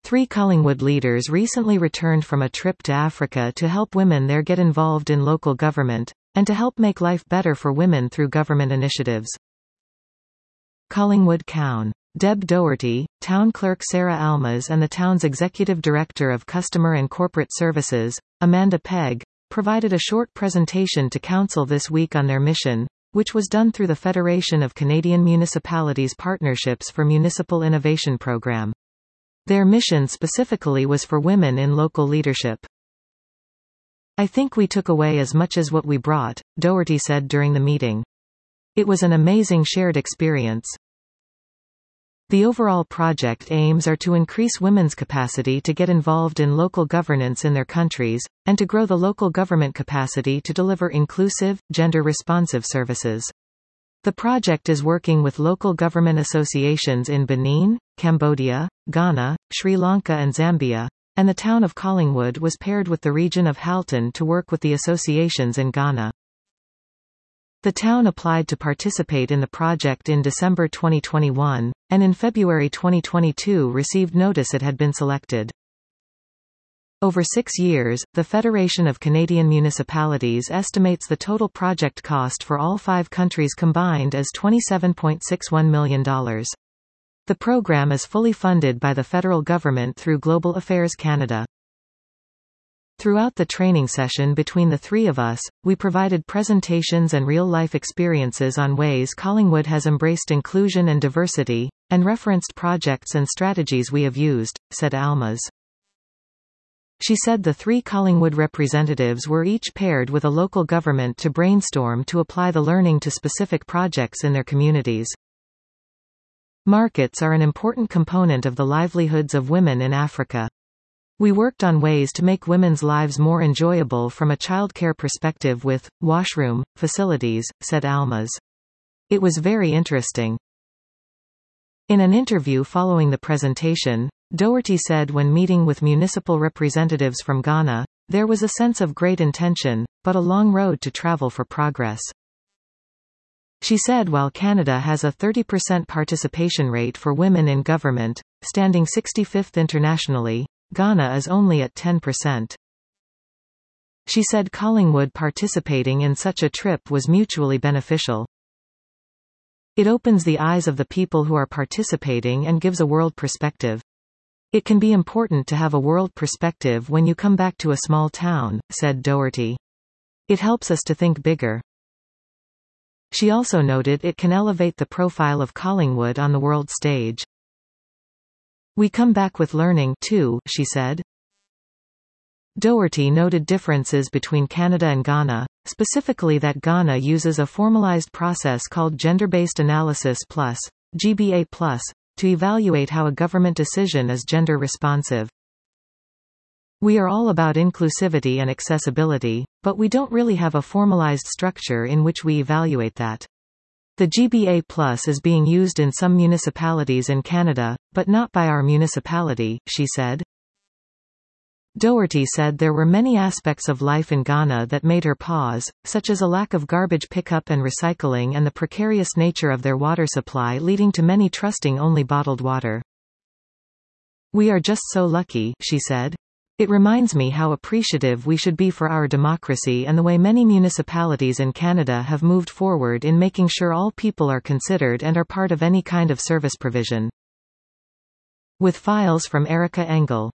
Three Collingwood leaders recently returned from a trip to Africa to help women there get involved in local government, and to help make life better for women through government initiatives. Collingwood Cown. Deb Doherty, Town Clerk Sarah Almas and the town's Executive Director of Customer and Corporate Services, Amanda Pegg, provided a short presentation to Council this week on their mission, which was done through the Federation of Canadian Municipalities Partnerships for Municipal Innovation Program. Their mission specifically was for women in local leadership. "I think we took away as much as what we brought," Doherty said during the meeting. "It was an amazing shared experience." The overall project aims are to increase women's capacity to get involved in local governance in their countries, and to grow the local government capacity to deliver inclusive, gender-responsive services. The project is working with local government associations in Benin, Cambodia, Ghana, Sri Lanka and Zambia, and the town of Collingwood was paired with the region of Halton to work with the associations in Ghana. The town applied to participate in the project in December 2021, and in February 2022 received notice it had been selected. Over 6 years, the Federation of Canadian Municipalities estimates the total project cost for all 5 countries combined as $27.61 million. The program is fully funded by the federal government through Global Affairs Canada. Throughout the training session between the three of us, we provided presentations and real-life experiences on ways Collingwood has embraced inclusion and diversity, and referenced projects and strategies we have used, said Almas. She said the 3 Collingwood representatives were each paired with a local government to brainstorm to apply the learning to specific projects in their communities. Markets are an important component of the livelihoods of women in Africa. We worked on ways to make women's lives more enjoyable from a childcare perspective with washroom facilities, said Almas. It was very interesting. In an interview following the presentation, Doherty said when meeting with municipal representatives from Ghana, there was a sense of great intention, but a long road to travel for progress. She said while Canada has a 30% participation rate for women in government, standing 65th internationally, Ghana is only at 10%. She said Collingwood participating in such a trip was mutually beneficial. It opens the eyes of the people who are participating and gives a world perspective. It can be important to have a world perspective when you come back to a small town, said Doherty. It helps us to think bigger. She also noted it can elevate the profile of Collingwood on the world stage. We come back with learning, too, she said. Doherty noted differences between Canada and Ghana, specifically that Ghana uses a formalized process called Gender-Based Analysis Plus, GBA+, to evaluate how a government decision is gender-responsive. We are all about inclusivity and accessibility, but we don't really have a formalized structure in which we evaluate that. The GBA+ is being used in some municipalities in Canada, but not by our municipality, she said. Doherty said there were many aspects of life in Ghana that made her pause, such as a lack of garbage pickup and recycling and the precarious nature of their water supply leading to many trusting only bottled water. We are just so lucky, she said. It reminds me how appreciative we should be for our democracy and the way many municipalities in Canada have moved forward in making sure all people are considered and are part of any kind of service provision. With files from Erica Engel.